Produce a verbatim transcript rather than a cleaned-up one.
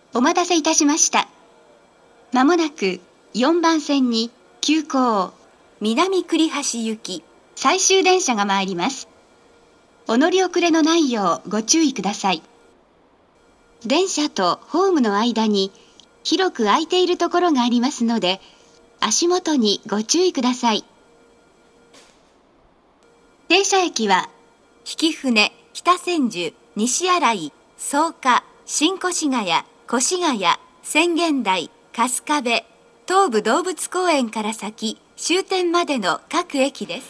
お待たせいたしました。まもなくよんばん線に急行南栗橋行き最終電車が参ります。お乗り遅れのないようご注意ください。電車とホームの間に広く空いているところがありますので、足元にご注意ください。停車駅は曳舟、北千住、西新井、草加、新越谷、越谷、浅間台、春日部、東武動物公園から先終点までの各駅です。